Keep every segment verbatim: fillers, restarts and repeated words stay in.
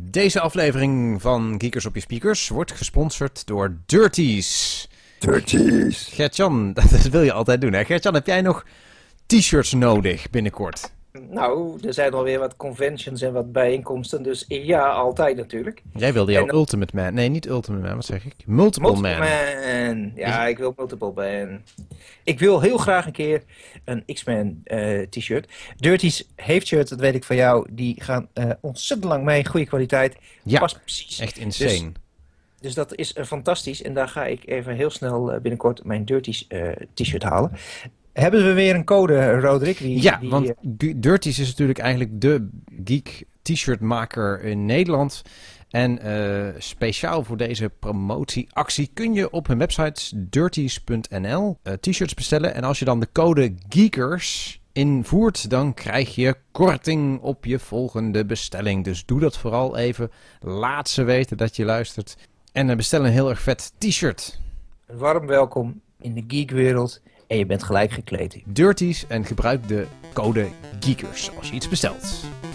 Deze aflevering van Geekers op je Speakers wordt gesponsord door Dirties. Dirties. Gert-Jan, dat wil je altijd doen, hè? Gert-Jan, heb jij nog t-shirts nodig binnenkort? Nou, er zijn alweer wat conventions en wat bijeenkomsten, dus ja, altijd natuurlijk. Jij wilde jouw En, Ultimate Man. Nee, niet Ultimate Man, wat zeg ik? Multiple, Multiple Man. Man. Ja, ik wil Multiple Man. Ik wil heel graag een keer een X-Men uh, t-shirt. Dirties heeft shirt, dat weet ik van jou, die gaan uh, ontzettend lang mee. Goede kwaliteit. Ja, past precies. Echt insane. Dus, dus dat is uh, fantastisch. En daar ga ik even heel snel uh, binnenkort mijn Dirties uh, t-shirt halen. Hebben we weer een code, Roderick? Die, ja, die, want Dirties is natuurlijk eigenlijk de geek t-shirtmaker in Nederland. En uh, speciaal voor deze promotieactie kun je op hun website dirties punt n l uh, t-shirts bestellen. En als je dan de code GEEKERS invoert, dan krijg je korting op je volgende bestelling. Dus doe dat vooral even. Laat ze weten dat je luistert. En uh, bestel een heel erg vet t-shirt. Warm welkom in de geekwereld. En je bent gelijk gekleed. Dirties en gebruik de code GEEKERS als je iets bestelt.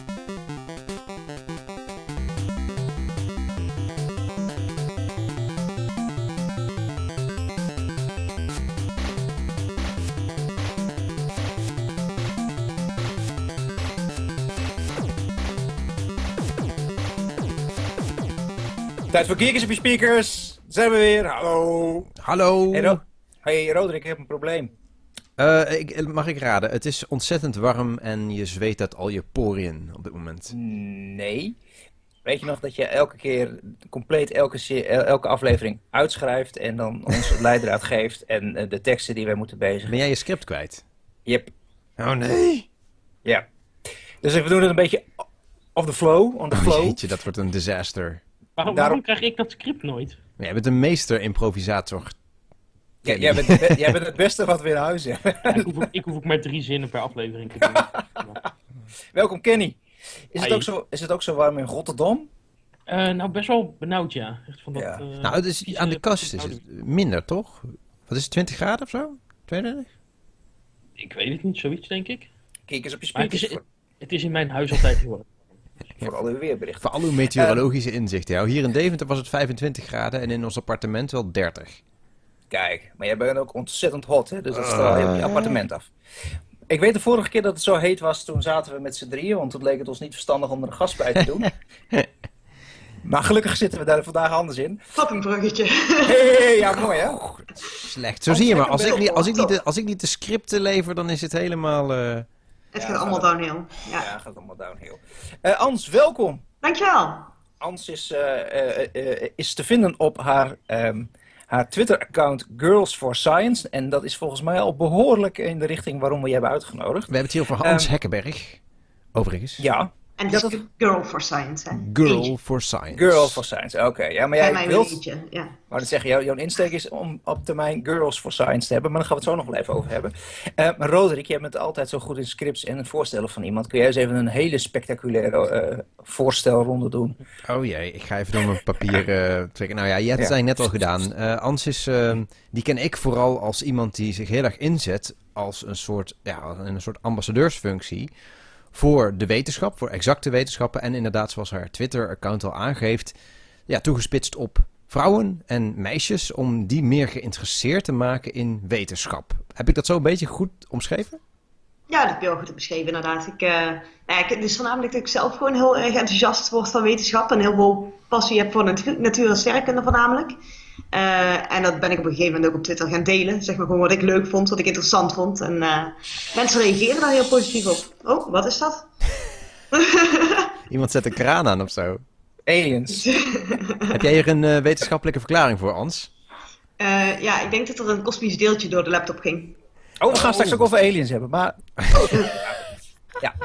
Tijd voor Geekers op je Speakers. Zijn we weer. Hallo. Hallo. Hey, Ro hey Roderick, ik heb een probleem. Uh, ik, mag ik raden? Het is ontzettend warm en je zweet uit al je poriën op dit moment. Nee. Weet je nog dat je elke keer compleet elke, elke aflevering uitschrijft en dan ons leidraad geeft en uh, de teksten die wij moeten bezigen? Ben jij je script kwijt? Yep. Oh nee. Ja. Dus we doen het een beetje off the flow, on the flow. Oh, jeetje, dat wordt een disaster. Waarom, waarom krijg ik dat script nooit? Jij bent een meester improvisator. Ja, jij, bent, be jij bent het beste wat we in huis hebben. Ja, ik, hoef ook, ik hoef ook maar drie zinnen per aflevering te doen. Welkom Kenny. Is het, ook zo, is het ook zo warm in Rotterdam? Uh, nou, best wel benauwd, ja. Echt van dat, ja. Uh, nou, het is, aan de kast is het minder, toch? Wat is het, twintig graden of zo? tweeëntwintig? Ik weet het niet, zoiets denk ik. Kijk eens op je speakers. Het is, het is in mijn huis altijd geworden. Voor al uw weerberichten. Voor al uw meteorologische uh, inzichten. Ja. Hier in Deventer was het vijfentwintig graden en in ons appartement wel dertig. Kijk, maar jij bent ook ontzettend hot, hè? Dus dat straal je op je appartement af. Ik weet de vorige keer dat het zo heet was, toen zaten we met z'n drieën, want toen leek het ons niet verstandig om er een gast bij te doen. Maar gelukkig zitten we daar vandaag anders in. Wat een bruggetje. Hey, hey, ja, mooi hè? Oh, slecht. Zo zie je maar, als ik, niet, als, ik niet de, als ik niet de scripten lever, dan is het helemaal... Uh... Het ja, gaat allemaal downhill. Ja, ja, het gaat allemaal downhill. Uh, Ans, welkom. Dankjewel. Ans is, uh, uh, uh, is te vinden op haar... Um, haar Twitter-account Girls for Science. En dat is volgens mij al behoorlijk in de richting waarom we je hebben uitgenodigd. We hebben het hier over Ans um, Hekkenberg, overigens. Ja. En het is ja, Girl for Science, hè? Girl Eentje. for Science. Girl for Science, oké. Okay. Ja, maar jij mijn wilt... Eentje, ja. Maar dat zeggen, jouw, jouw insteek is om op termijn Girls for Science te hebben. Maar daar gaan we het zo nog wel even over hebben. Uh, maar Roderick, jij bent altijd zo goed in scripts en voorstellen van iemand. Kun jij eens even een hele spectaculaire uh, voorstelronde doen? Oh jee, ik ga even door mijn papier uh, trekken. Nou ja, je hebt het ja. eigenlijk net al gedaan. Uh, Ans is, uh, die ken ik vooral als iemand die zich heel erg inzet als een soort, ja, een soort ambassadeursfunctie voor de wetenschap, voor exacte wetenschappen. En inderdaad, zoals haar Twitter-account al aangeeft, ja, toegespitst op vrouwen en meisjes om die meer geïnteresseerd te maken in wetenschap. Heb ik dat zo een beetje goed omschreven? Ja, dat heb je wel goed beschreven inderdaad. Ik, uh, nou ja, ik, het is voornamelijk dat ik zelf gewoon heel erg enthousiast word van wetenschap en heel veel passie heb voor natu natuur en sterrenkunde voornamelijk. Uh, en dat ben ik op een gegeven moment ook op Twitter gaan delen. Zeg maar gewoon wat ik leuk vond, wat ik interessant vond. En uh, mensen reageren daar heel positief op. Oh, wat is dat? Iemand zet een kraan aan of zo. Aliens. Heb jij hier een uh, wetenschappelijke verklaring voor, Ans? Uh, ja, ik denk dat er een kosmisch deeltje door de laptop ging. Oh, we gaan oh. straks ook over aliens hebben, maar... Oh. Ja.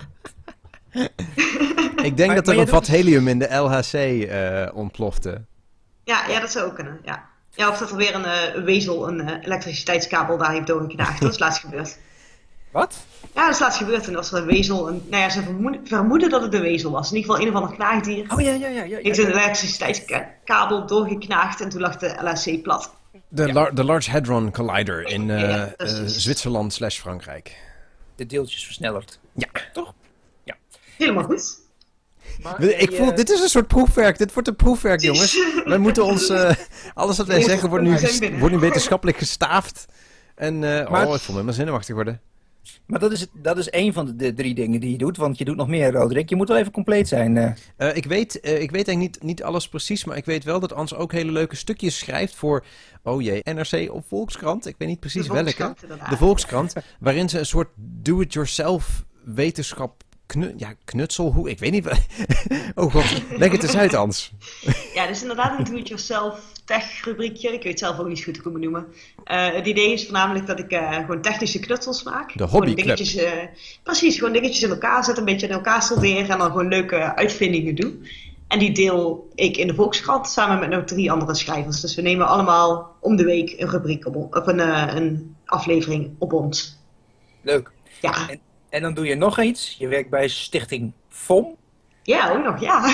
Ik denk maar, dat er een vat helium in de L H C uh, ontplofte. Ja, ja, dat zou ook kunnen, ja. Ja, of dat er weer een uh, wezel een uh, elektriciteitskabel daar heeft doorgeknaagd. Dat is laatst gebeurd. Wat? Ja, dat is laatst gebeurd. En was er een wezel. Een, nou ja, ze vermoeden, vermoeden dat het een wezel was. In ieder geval een of ander knaagdier. Oh ja, ja, ja. ja, ja heeft een elektriciteitskabel doorgeknaagd en toen lag de L H C plat. De, ja. lar de Large Hadron Collider in uh, ja, uh, Zwitserland slash Frankrijk. De deeltjes versnellerd. Ja. Toch? Ja. Helemaal goed. Maar, Ik eh, voel, dit is een soort proefwerk. Dit wordt een proefwerk, jongens. Wij moeten ons... eh, alles wat wij Jongens, zeggen wordt nu, we zijn gest- binnen. wordt nu wetenschappelijk gestaafd. En, eh, Maar- oh, ik voel me maar zenuwachtig worden. Maar dat is, dat is één van de, de drie dingen die je doet, want je doet nog meer, Roderick. Je moet wel even compleet zijn. eh. Eh, ik, weet, eh, ik weet eigenlijk niet, niet alles precies, maar ik weet wel dat Ans ook hele leuke stukjes schrijft voor, oh jee, N R C of Volkskrant. Ik weet niet precies De welke. Volkskrant, inderdaad. De Volkskrant, waarin ze een soort do-it-yourself wetenschap knu- ja, knutsel, hoe, ik weet niet. wat- Oh god, leg het eens uit, Ans. Ja, dus inderdaad een do-it-yourself tech rubriekje. Ik weet zelf ook niet goed hoe ik het moet noemen. Eh, het idee is voornamelijk dat ik eh, gewoon technische knutsels maak. De Gewoon hobbyclub. dingetjes, eh, precies, gewoon dingetjes in elkaar zetten, een beetje in elkaar solderen en dan gewoon leuke uitvindingen doen. En die deel ik in de Volkskrant samen met nog drie andere schrijvers. Dus we nemen allemaal om de week een rubriek op, on- of een, eh, een aflevering op ons. Leuk. Ja, En, en dan doe je nog iets. Je werkt bij Stichting F O M. ja, ook nog, ja.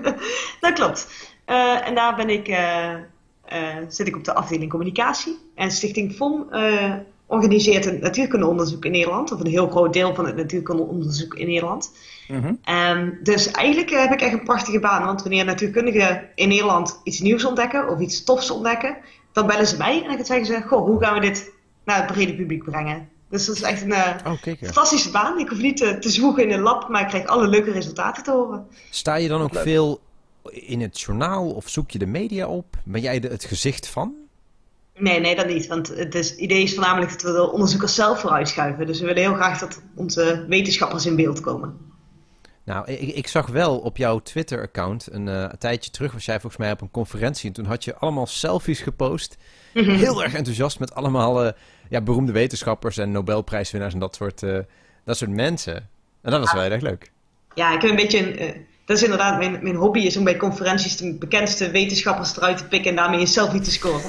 Dat klopt. Eh, en daar ben ik, eh, eh, zit ik op de afdeling communicatie. En Stichting F O M eh, organiseert een natuurkundeonderzoek in Nederland. Of een heel groot deel van het natuurkundeonderzoek in Nederland. Mhm. Ehm, dus eigenlijk eh, heb ik echt een prachtige baan. Want wanneer natuurkundigen in Nederland iets nieuws ontdekken of iets tofs ontdekken, dan bellen ze mij en dan zeggen ze, goh, hoe gaan we dit naar het brede publiek brengen? Dus dat is echt een eh, Oh, kijk. fantastische baan. Ik hoef niet te, te zwoegen in een lab, maar ik krijg alle leuke resultaten te horen. Sta je dan ook Leuk. veel in het journaal of zoek je de media op? Ben jij de, het gezicht van? Nee, nee, dat niet. Want het is- het idee is voornamelijk dat we de onderzoekers zelf vooruitschuiven. Dus we willen heel graag dat onze wetenschappers in beeld komen. Nou, ik, ik zag wel op jouw Twitter-account een, eh, een tijdje terug, was jij volgens mij op een conferentie en toen had je allemaal selfies gepost. Heel erg enthousiast met allemaal eh, ja, beroemde wetenschappers en Nobelprijswinnaars en dat soort, eh, dat soort mensen. En dat was wel heel erg leuk. Ja, ik heb een beetje een... eh, dat is inderdaad mijn, mijn hobby, is om bij conferenties de bekendste wetenschappers eruit te pikken en daarmee een selfie te scoren.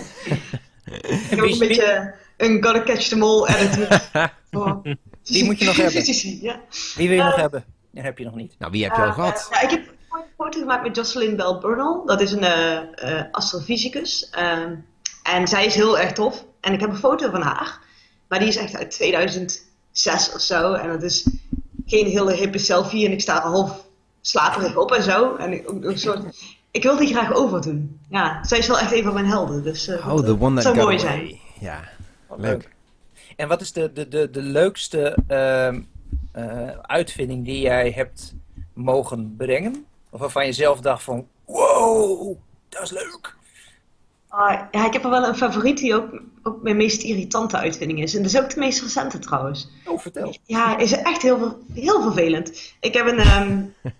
Ik heb ook een Wie- beetje een gotta catch them all attitude. voor- Die moet je nog hebben. Ja. Wie wil je nog Eh, hebben? Dat heb je nog niet. Nou, wie heb je al Eh, gehad? ja, ik heb een foto gemaakt met Jocelyn Bell Burnell. Dat is een eh, eh, astrofysicus. Ehm, en zij is heel erg tof. En ik heb een foto van haar. Maar die is echt uit tweeduizend zes of zo. En dat is geen hele hippe selfie. En ik sta er half slaperig op en zo. En ik, ook een soort, ik wil die graag overdoen. Ja, zij is wel echt een van mijn helden. Dus eh, Oh, dat, the eh, one that zou got mooi away. zijn. Ja, Wat leuk. En wat is de, de, de, de leukste ehm, eh, uitvinding die jij hebt mogen brengen? Of waarvan je zelf dacht van, wow, dat is leuk. Ah, ja, ik heb er wel een favoriet die ook, ook mijn meest irritante uitvinding is. En dat is ook de meest recente trouwens. Oh, vertel. Ja, is echt heel, ver- heel vervelend. Ik heb een, ehm,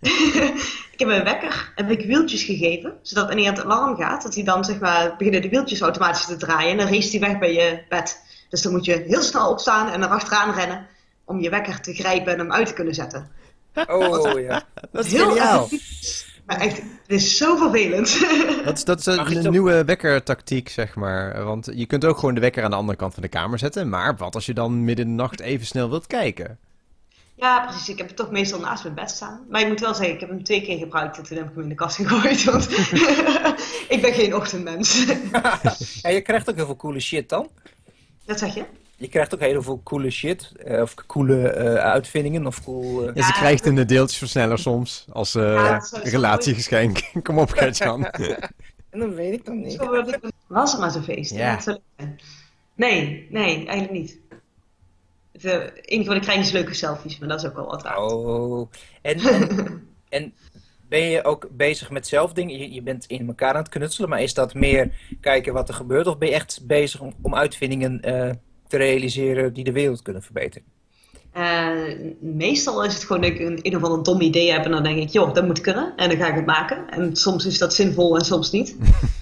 ik heb een wekker, heb ik wieltjes gegeven, zodat wanneer het alarm gaat, dat hij dan zeg maar beginnen de wieltjes automatisch te draaien en dan race hij weg bij je bed. Dus dan moet je heel snel opstaan en erachteraan rennen om je wekker te grijpen en hem uit te kunnen zetten. Oh, ja. Dat is Heel geniaal. effectief. Maar echt, het is zo vervelend. Dat is, dat is Mag je een, het een ook- nieuwe wekkertactiek, zeg maar. Want je kunt ook gewoon de wekker aan de andere kant van de kamer zetten. Maar wat als je dan midden in de nacht even snel wilt kijken? Ja, precies. Ik heb het toch meestal naast mijn bed staan. Maar ik moet wel zeggen, ik heb hem twee keer gebruikt en toen heb ik hem in de kast gegooid. Want ik ben geen ochtendmens. Ja, je krijgt ook heel veel coole shit dan. Dat zeg je? Je krijgt ook heel veel coole shit. eh, of coole eh, uitvindingen. Of cool, eh, Ja, ze Ja. krijgt een deeltjesversneller soms. Als eh, Ja, dat zou- relatiegeschenk. Kom op, Gertjan. En dat weet ik dan niet. Zo word ik- Was het maar zo'n feest. Ja. Dat zou leuk zijn. Nee, nee, eigenlijk niet. Het eh, enige wat ik krijg is leuke selfies, maar dat is ook wel wat waard. Oh. En, en, en ben je ook bezig met zelf dingen? Je, je bent in elkaar aan het knutselen, maar is dat meer kijken wat er gebeurt? Of ben je echt bezig om, om uitvindingen eh, te realiseren die de wereld kunnen verbeteren? Eh, meestal is het gewoon dat ik een, een of ander dom idee heb en dan denk ik, joh, dat moet kunnen. En dan ga ik het maken. En soms is dat zinvol en soms niet.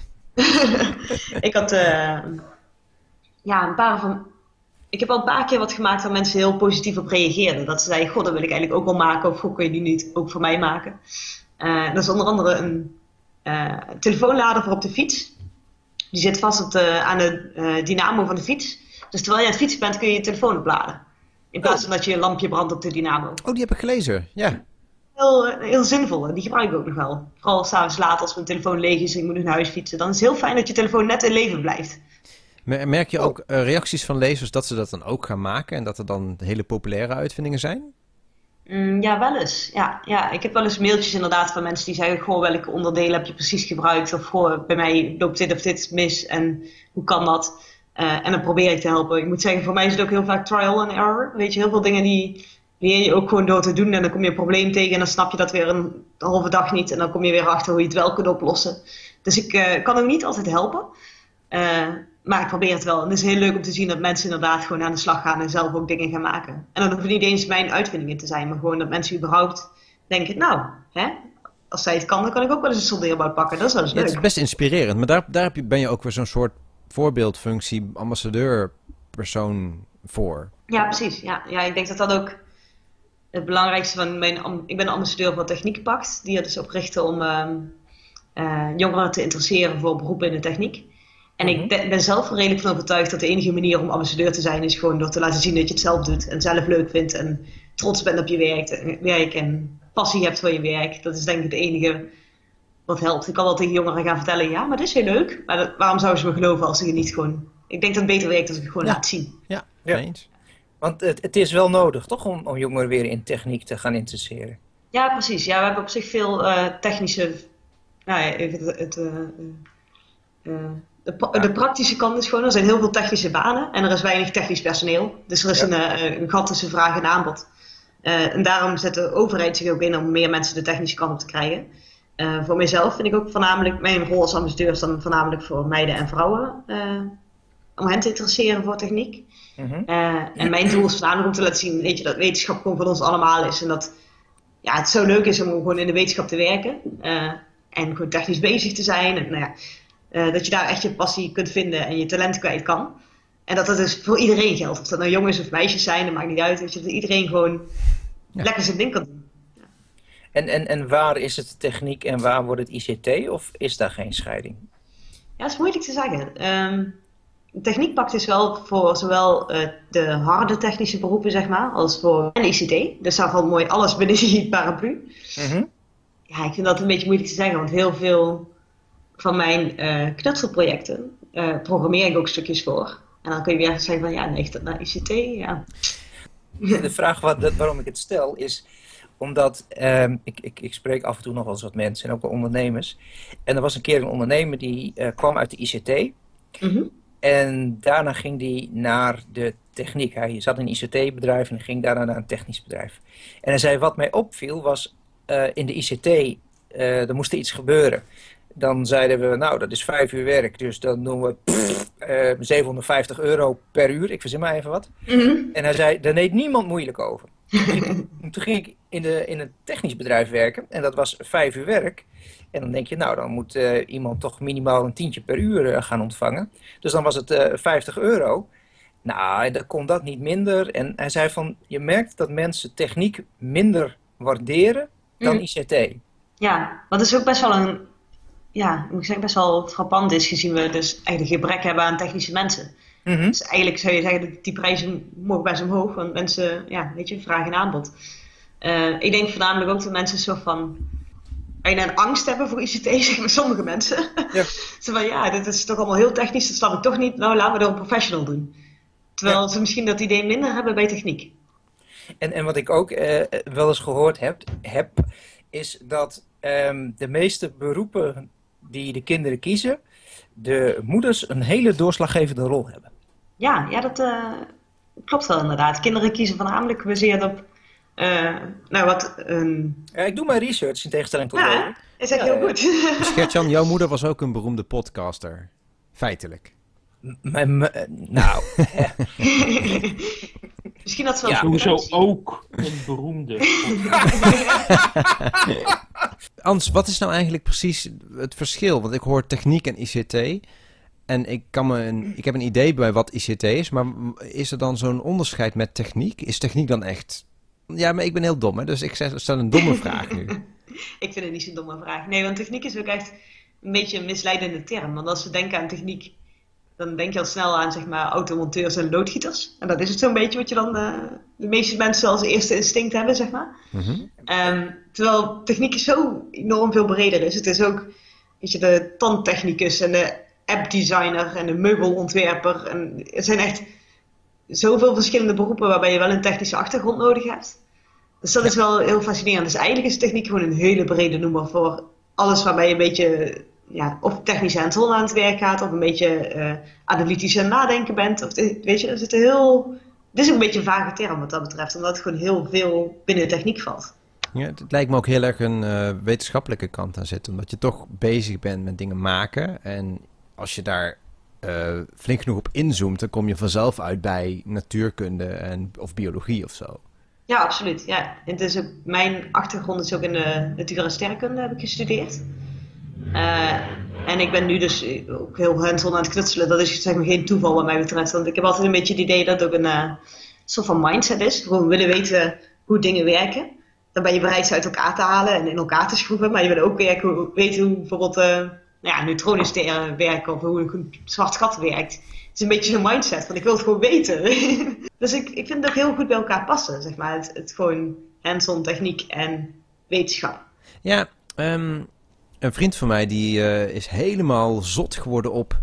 Ik had eh, ja, een paar van... Ik heb al een paar keer wat gemaakt waar mensen heel positief op reageerden. Dat ze zeiden, god, dat wil ik eigenlijk ook wel maken. Of god, kun je die niet ook voor mij maken? Eh, dat is onder andere een eh, telefoonlader voor op de fiets. Die zit vast op de, aan de eh, dynamo van de fiets. Dus terwijl je aan het fietsen bent, kun je je telefoon opladen. In plaats van dat je een lampje brandt op de dynamo. Oh, die heb ik gelezen. Ja. Heel, eh, heel zinvol en die gebruik ik ook nog wel. Vooral s'avonds laat als mijn telefoon leeg is en ik moet nog naar huis fietsen. Dan is het heel fijn dat je telefoon net in leven blijft. Mer- Merk je ook eh, reacties van lezers dat ze dat dan ook gaan maken? En dat er dan hele populaire uitvindingen zijn? Mm, ja, wel eens. Ja, ja, ik heb wel eens mailtjes inderdaad van mensen die zeggen: goh, welke onderdelen heb je precies gebruikt? Of goh, bij mij loopt dit of dit mis en hoe kan dat? Uh, en dan probeer ik te helpen. Ik moet zeggen, voor mij is het ook heel vaak trial and error. Weet je, heel veel dingen die leer je ook gewoon door te doen. En dan kom je een probleem tegen en dan snap je dat weer een halve dag niet. En dan kom je weer achter hoe je het wel kunt oplossen. Dus ik uh, kan ook niet altijd helpen. Uh, maar ik probeer het wel. En het is heel leuk om te zien dat mensen inderdaad gewoon aan de slag gaan en zelf ook dingen gaan maken. En dan hoeven niet eens mijn uitvindingen te zijn, maar gewoon dat mensen überhaupt denken: nou, hè, als zij het kan, dan kan ik ook wel eens een soldeerbout pakken. Dat is wel eens Ja, leuk. het is best inspirerend, maar daar, daar heb je, ben je ook weer zo'n soort voorbeeldfunctie, ambassadeurpersoon voor. Ja, precies. Ja, ja, ik denk dat dat ook het belangrijkste van mijn... Ik ben ambassadeur van Techniekpact, die er dus op richten om uh, uh, jongeren te interesseren voor beroepen in de techniek. En Mm-hmm. ik ben, ben zelf er redelijk van overtuigd dat de enige manier om ambassadeur te zijn is gewoon door te laten zien dat je het zelf doet en zelf leuk vindt en trots bent op je werk, werk en passie hebt voor je werk. Dat is denk ik het enige wat helpt. Ik kan wel tegen jongeren gaan vertellen: ja, maar dit is heel leuk. Maar dat, waarom zouden ze me geloven als ik het niet gewoon... Ik denk dat het beter werkt als ik het gewoon Ja. laat zien. Ja, Ja. eens. Want het, het is wel nodig, toch, om, om jongeren weer in techniek te gaan interesseren. Ja, precies. Ja, we hebben op zich veel uh, technische... Nou ja, even het... het uh, uh, de, pra- de praktische kant is gewoon, er zijn heel veel technische banen en er is weinig technisch personeel. Dus er is Ja. een, uh, een gat tussen vraag en aanbod. Uh, en daarom zet de overheid zich ook in om meer mensen de technische kant op te krijgen. Uh, voor mijzelf vind ik ook voornamelijk, mijn rol als ambassadeur is dan voornamelijk voor meiden en vrouwen. Uh, om hen te interesseren voor techniek. Mm-hmm. Uh, en mijn doel is voornamelijk om te laten zien, weet je, dat wetenschap gewoon van ons allemaal is. En dat ja, het zo leuk is om gewoon in de wetenschap te werken. Uh, en gewoon technisch bezig te zijn. En, nou ja, uh, dat je daar echt je passie kunt vinden en je talent kwijt kan. En dat dat dus voor iedereen geldt. Of dat nou jongens of meisjes zijn, dat maakt niet uit. Weet je, dat iedereen gewoon ja. lekker zijn ding kan doen. Ja. En, en, en waar is het techniek en waar wordt het I C T? Of is daar geen scheiding? Ja, dat is moeilijk te zeggen. Um, Techniekpact is wel voor zowel uh, de harde technische beroepen, zeg maar, als voor en I C T. Dus daar valt mooi alles binnen die paraplu. Mm-hmm. Ja, ik vind dat een beetje moeilijk te zeggen, want heel veel van mijn uh, knutselprojecten uh, programmeer ik ook stukjes voor. En dan kun je weer zeggen van, ja, nee, dat naar I C T, ja. De vraag wat, waarom ik het stel is omdat um, ik, ik, ik spreek af en toe nog wel eens wat mensen en ook wel ondernemers. En er was een keer een ondernemer die uh, kwam uit de I C T. Mm-hmm. En daarna ging hij naar de techniek. Hij zat in een I C T-bedrijf en ging daarna naar een technisch bedrijf. En hij zei, wat mij opviel was, uh, in de I C T, uh, er moest iets gebeuren. Dan zeiden we, nou, dat is vijf uur werk, dus dan doen we pff, uh, zevenhonderdvijftig euro per uur. Ik verzin maar even wat. Mm-hmm. En hij zei, daar deed niemand moeilijk over. Toen ging ik in, de, in een technisch bedrijf werken en dat was vijf uur werk. En dan denk je, nou, dan moet uh, iemand toch minimaal een tientje per uur uh, gaan ontvangen. Dus dan was het uh, vijftig euro. Nou, dan kon dat niet minder. En hij zei van, je merkt dat mensen techniek minder waarderen dan Mm. I C T. Ja, wat is ook best wel een, ja, moet ik zeggen, best wel frappant is, gezien we dus eigenlijk gebrek hebben aan technische mensen. Mm-hmm. Dus eigenlijk zou je zeggen dat die prijzen mogen best omhoog, want mensen, ja, weet je, vraag en aanbod. Uh, ik denk voornamelijk ook dat mensen zo van, bijna een angst hebben voor I C T, zeg maar sommige mensen. Ja. Zo van, ja, dit is toch allemaal heel technisch, dat snap ik toch niet. Nou, laten we er een professional doen. Terwijl Ja. ze misschien dat idee minder hebben bij techniek. En, en wat ik ook uh, wel eens gehoord heb, heb is dat um, de meeste beroepen die de kinderen kiezen, de moeders een hele doorslaggevende rol hebben. Ja, ja dat uh, klopt wel inderdaad. Kinderen kiezen voornamelijk gebaseerd op, uh, nou wat... Um... Ja, ik doe mijn research in tegenstelling tot ja, jou. is echt Ja, heel goed. Dus Gert-Jan, jouw moeder was ook een beroemde podcaster. Feitelijk. M- m- m- nou, Misschien dat ze wel Ja. Sowieso ook een beroemde. Ans, wat is nou eigenlijk precies het verschil? Want ik hoor techniek en I C T. En ik, kan me een, ik heb een idee bij wat I C T is. Maar is er dan zo'n onderscheid met techniek? Is techniek dan echt... Ja, maar ik ben heel dom, hè? Dus ik stel een domme vraag nu. Ik vind het niet zo'n domme vraag. Nee, want techniek is ook echt een beetje een misleidende term. Want als we denken aan techniek, dan denk je al snel aan, zeg maar, automonteurs en loodgieters. En dat is het zo'n beetje wat je dan uh, de meeste mensen als eerste instinct hebben, zeg maar. Mm-hmm. Um, terwijl techniek zo enorm veel breder is. Het is ook, weet je, de tandtechnicus en de appdesigner en de meubelontwerper. En het zijn echt zoveel verschillende beroepen waarbij je wel een technische achtergrond nodig hebt. Dus dat is wel heel fascinerend. Dus eigenlijk is techniek gewoon een hele brede noemer voor alles waarbij je een beetje ja, of technisch hands-on aan het werk gaat, of een beetje uh, analytisch aan het nadenken bent. Of de, weet je, er zit een heel... Het is ook een beetje een vage term wat dat betreft, omdat het gewoon heel veel binnen de techniek valt. Ja, het lijkt me ook heel erg een uh, wetenschappelijke kant aan zitten, omdat je toch bezig bent met dingen maken. En als je daar uh, flink genoeg op inzoomt, dan kom je vanzelf uit bij natuurkunde en, of biologie of zo. Ja, absoluut. Ja. Het is ook, mijn achtergrond is ook in de natuur- en sterrenkunde, heb ik gestudeerd. Uh, en ik ben nu dus ook heel hands-on aan het knutselen. Dat is zeg maar geen toeval wat mij betreft. Want ik heb altijd een beetje het idee dat het ook een uh, soort van mindset is. Gewoon willen weten hoe dingen werken. Dan ben je bereid ze uit elkaar te halen en in elkaar te schroeven. Maar je wil ook werken, weten hoe bijvoorbeeld uh, nou ja, neutronensterren werken of hoe een zwart gat werkt. Het is een beetje zo'n mindset van ik wil het gewoon weten. Dus ik, ik vind het ook heel goed bij elkaar passen. Zeg maar. het, het gewoon hands-on techniek en wetenschap. Ja, um, een vriend van mij die uh, is helemaal zot geworden op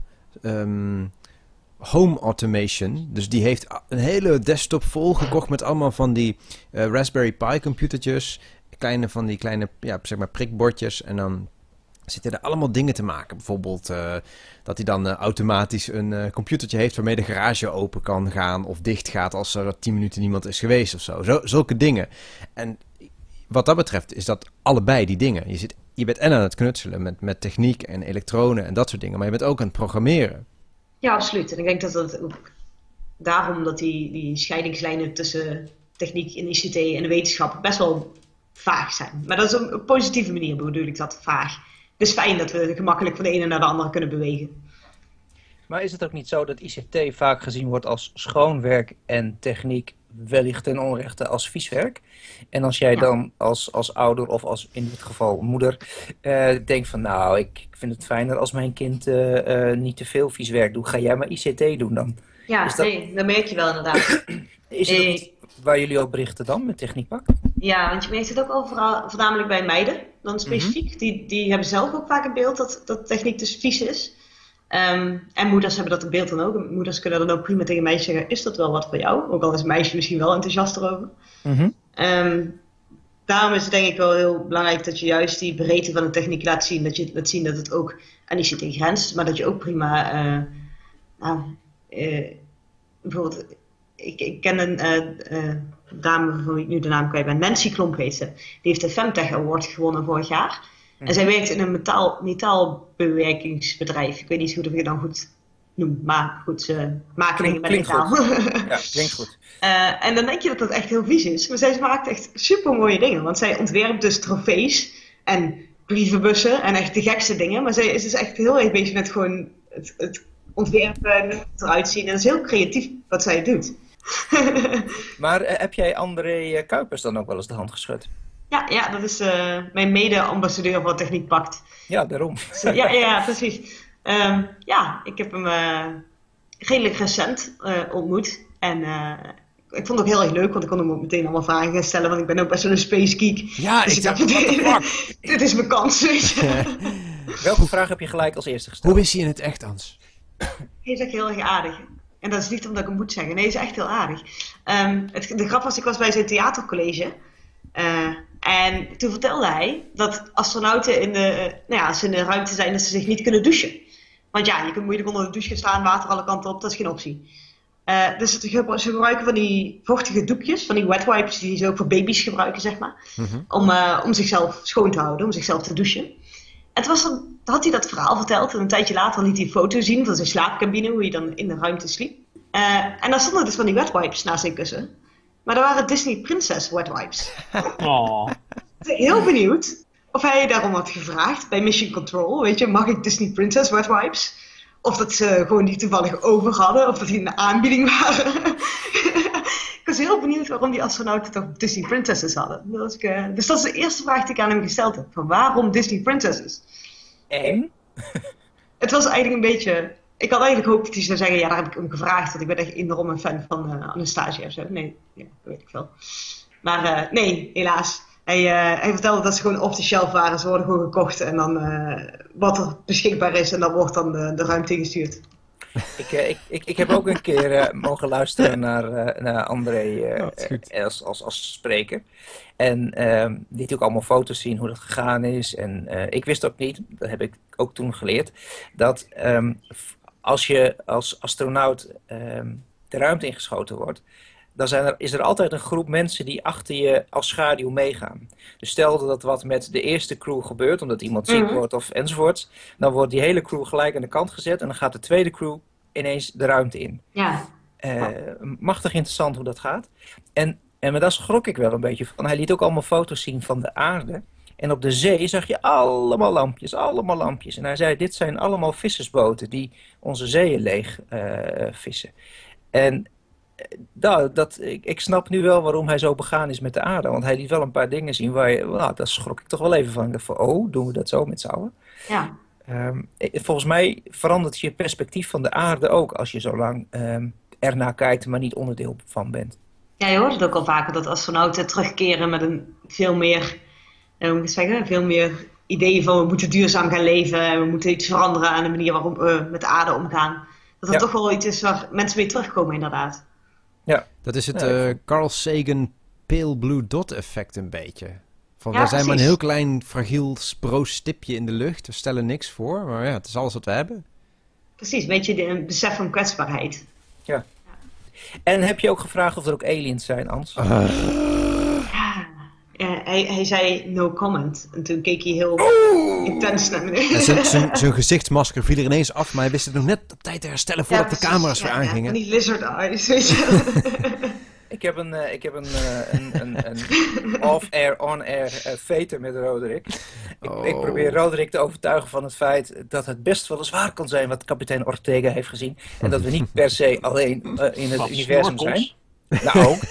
um, home automation. Dus die heeft een hele desktop vol gekocht met allemaal van die uh, Raspberry Pi computertjes. Kleine van die kleine ja, zeg maar prikbordjes. En dan zitten er allemaal dingen te maken. Bijvoorbeeld uh, dat hij dan uh, automatisch een uh, computertje heeft waarmee de garage open kan gaan of dicht gaat als er tien minuten niemand is geweest of zo. zo. Zulke dingen. En wat dat betreft is dat allebei die dingen. Je, zit, je bent en aan het knutselen met, met techniek en elektronen en dat soort dingen. Maar je bent ook aan het programmeren. Ja, absoluut. En ik denk dat dat ook daarom dat die, die scheidingslijnen tussen techniek en I C T en de wetenschap best wel vaag zijn. Maar dat is op een positieve manier bedoel ik dat vaag. Het is fijn dat we gemakkelijk van de ene naar de andere kunnen bewegen. Maar is het ook niet zo dat I C T vaak gezien wordt als schoonwerk en techniek wellicht ten onrechte als vieswerk? En als jij dan als, als ouder of als in dit geval moeder uh, denkt van nou, ik vind het fijner als mijn kind uh, uh, niet te veel vieswerk doet. Ga jij maar I C T doen dan? Ja, dat... nee, dat merk je wel inderdaad. Is het ook niet waar jullie ook berichten dan met Techniekpak? Ja, want je merkt het ook al vooral, voornamelijk bij meiden dan specifiek. Mm-hmm. Die, die hebben zelf ook vaak een beeld dat, dat techniek dus vies is. Um, en moeders hebben dat een beeld dan ook. Moeders kunnen dan ook prima tegen meisjes zeggen, is dat wel wat voor jou? Ook al is een meisje misschien wel enthousiast erover. Mm-hmm. Um, daarom is het denk ik wel heel belangrijk dat je juist die breedte van de techniek laat zien. Dat je laat zien dat het ook aan I C T grenst, maar dat je ook prima... Uh, nou, uh, bijvoorbeeld, ik, ik ken een uh, uh, dame van wie ik nu de naam kwijt ben, Nancy Klomp heet ze. Die heeft de Femtech Award gewonnen vorig jaar. Mm-hmm. En zij werkt in een metaal, metaalbewerkingsbedrijf. Ik weet niet hoe dat ik het dan goed noem, maar goed, ze maken dingen met metaal. Ja, klinkt goed. Uh, en dan denk je dat dat echt heel vies is. Maar zij maakt echt super mooie dingen. Want zij ontwerpt dus trofees en brievenbussen en echt de gekste dingen. Maar zij is dus echt heel erg bezig met gewoon het, het ontwerpen en het eruit zien. En dat is heel creatief wat zij doet. Maar uh, heb jij André Kuipers dan ook wel eens de hand geschud? Ja, ja, dat is uh, mijn mede-ambassadeur van Techniekpak. Ja, daarom. Dus, uh, ja, ja, precies. Um, ja, ik heb hem uh, redelijk recent uh, ontmoet. En uh, ik vond het ook heel erg leuk, want ik kon hem ook meteen allemaal vragen gaan stellen. Want ik ben ook best wel een space geek. Ja, dus ik dacht, dit, dit is mijn kans. Welke vraag heb je gelijk als eerste gesteld? Hoe is hij in het echt, Hans? Hij is echt heel erg aardig. En dat is niet omdat ik hem moet zeggen. Nee, hij is echt heel aardig. Um, het, de grap was, ik was bij zijn theatercollege. Uh, en toen vertelde hij dat astronauten in de, uh, nou ja, als ze in de ruimte zijn, dat ze zich niet kunnen douchen. Want ja, je kunt moeilijk onder de douche gaan staan, water alle kanten op, dat is geen optie. Uh, dus ze gebruiken van die vochtige doekjes, van die wet wipes die ze ook voor baby's gebruiken, zeg maar. Mm-hmm. Om, uh, om zichzelf schoon te houden, om zichzelf te douchen. En toen was er, had hij dat verhaal verteld en een tijdje later liet hij een foto zien van zijn slaapcabine, hoe hij dan in de ruimte sliep. Uh, en daar stonden dus van die wet wipes naast zijn kussen. Maar dat waren Disney Princess wet wipes. Oh. Heel benieuwd of hij daarom had gevraagd bij Mission Control. Weet je, mag ik Disney Princess wet wipes? Of dat ze gewoon die toevallig over hadden. Of dat die in de aanbieding waren. Ik was heel benieuwd waarom die astronauten toch Disney Princesses hadden. Dat was ik, uh, dus dat is de eerste vraag die ik aan hem gesteld heb. Van waarom Disney Princesses? En? Het was eigenlijk een beetje... Ik had eigenlijk gehoopt dat hij zou zeggen, ja, daar heb ik hem gevraagd. Want ik ben echt enorm een fan van uh, Anastasia of zo. Nee, ja, dat weet ik wel. Maar uh, nee, helaas. Hij, uh, hij vertelde dat ze gewoon off the shelf waren. Ze worden gewoon gekocht en dan uh, wat er beschikbaar is. En dan wordt dan de, de ruimte ingestuurd. Ik, uh, ik, ik, ik heb ook een keer uh, mogen luisteren naar, uh, naar André uh, Ja, uh, als, als, als spreker. En uh, die liet ook allemaal foto's zien hoe dat gegaan is. En uh, ik wist ook niet, dat heb ik ook toen geleerd, dat um, als je als astronaut um, de ruimte ingeschoten wordt, dan zijn er, is er altijd een groep mensen die achter je als schaduw meegaan. Dus stel dat wat met de eerste crew gebeurt, omdat iemand ziek Mhm. wordt of enzovoorts, dan wordt die hele crew gelijk aan de kant gezet en dan gaat de tweede crew ineens de ruimte in. Ja. Uh, machtig interessant hoe dat gaat. En, en daar schrok ik wel een beetje van. Hij liet ook allemaal foto's zien van de aarde. En op de zee zag je allemaal lampjes, allemaal lampjes. En hij zei, dit zijn allemaal vissersboten die onze zeeën leeg uh, vissen. En Nou, dat, ik, ik snap nu wel waarom hij zo begaan is met de aarde. Want hij liet wel een paar dingen zien waar je... Nou, daar schrok ik toch wel even van. Ik dacht van, oh, doen we dat zo met z'n allen? Ja. Um, volgens mij verandert je perspectief van de aarde ook als je zo lang um, ernaar kijkt, maar niet onderdeel van bent. Ja, je hoort het ook al vaker dat astronauten terugkeren met een veel meer, eh, hoe moet ik zeggen, veel meer ideeën van we moeten duurzaam gaan leven en we moeten iets veranderen aan de manier waarop we met de aarde omgaan. Dat er Ja. toch wel iets is waar mensen mee terugkomen inderdaad. Ja. Dat is het Ja, ik uh, vond- Carl Sagan Pale Blue Dot effect een beetje. Van, Ja, wij zijn maar een precies. heel klein fragiel sproos stipje in de lucht. We stellen niks voor, maar ja, het is alles wat we hebben. Precies, een beetje de, een besef van kwetsbaarheid. En heb je ook gevraagd of er ook aliens zijn, Ans? Ja, eh, hij, hij zei no comment en toen keek hij heel intens naar En beneden. zijn- zijn zijn gezichtsmasker viel er ineens af, maar hij wist het nog net op tijd te herstellen voordat Ja, de precies. camera's weer Ja, ja, aangingen. van die lizard eyes, weet je. Ik heb een, uh, ik heb een, uh, een, een, een off-air, on-air uh, veter met Roderick. Ik, Oh. ik probeer Roderick te overtuigen van het feit dat het best wel eens waar kan zijn wat kapitein Ortega heeft gezien. En dat we niet per se alleen uh, in het Wat, universum snorkels? zijn. Nou ook.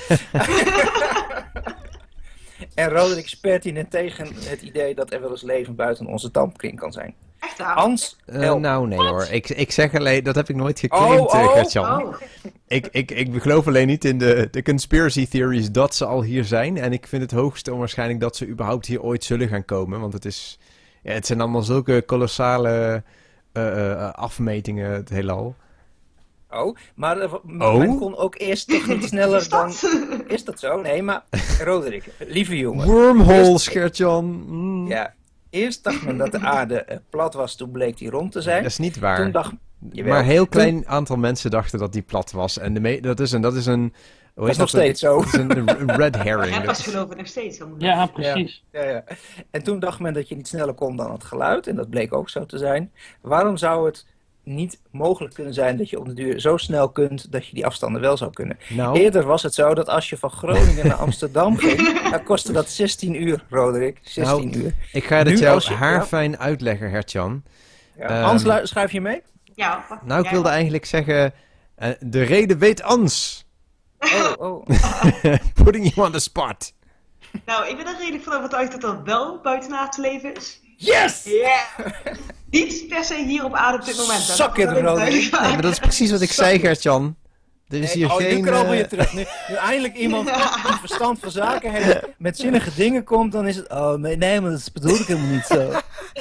En Roderick is pertinent tegen het idee dat er wel eens leven buiten onze dampkring kan zijn. Echt waar? Hans, Eh, help. nou, nee hoor. Ik, ik zeg alleen, dat heb ik nooit geclaimd, Oh, eh, oh, Gert-Jan. Oh, Ik, ik, ik geloof alleen niet in de, de conspiracy theories dat ze al hier zijn. En ik vind het hoogst onwaarschijnlijk dat ze überhaupt hier ooit zullen gaan komen. Want het is, ja, het zijn allemaal zulke kolossale eh, eh, afmetingen, het heelal. Oh, maar uh, Oh? men kon ook eerst toch niet sneller is dan... dat? Is dat zo? Nee, maar Roderick, lieve jongen. Wormholes, Gert-Jan. Mm. Ja, eerst dacht men dat de aarde uh, plat was, toen bleek die rond te zijn. Dat is niet waar. Toen dacht... Jawel, Maar een heel toen- klein aantal mensen dachten dat die plat was. En de me- dat is een... Dat is een hoe Dat is nog dat? steeds zo. Dat is een, een red herring. Ja, Dat pas is- geloven nog steeds. Dan moet Ja, precies. Ja, ja. En toen dacht men dat je niet sneller kon dan het geluid. En dat bleek ook zo te zijn. Waarom zou het niet mogelijk kunnen zijn dat je op de duur zo snel kunt dat je die afstanden wel zou kunnen? nou, Eerder was het zo dat als je van Groningen naar Amsterdam ging, dan kostte dat zestien uur, Roderick. zestien Nou, uur. ik ga dit nu jou als je- haarfijn uitleggen, Gert-Jan. Ja. ehm, Hans, lu- schrijf je mee? Ja, pak- Nou, ik ja, wilde eigenlijk zeggen... eh, de reden weet Ans. Oh, oh. Putting you on the spot. Nou, ik ben er redelijk van overtuigd dat er wel buitenaard te leven is. Yes! Ja. Niet per se hier op aarde op dit moment. hè. Zak in Dat de is rode. duidelijk. Nee, maar dat is precies wat ik zei, Gert-Jan. Er is Nee, hier oh, geen... nu krabbel je eh, terug. Nu, nu eindelijk iemand die verstand van zaken heeft, met zinnige dingen komt, dan is het... Oh, nee, nee, maar dat bedoel ik helemaal niet zo.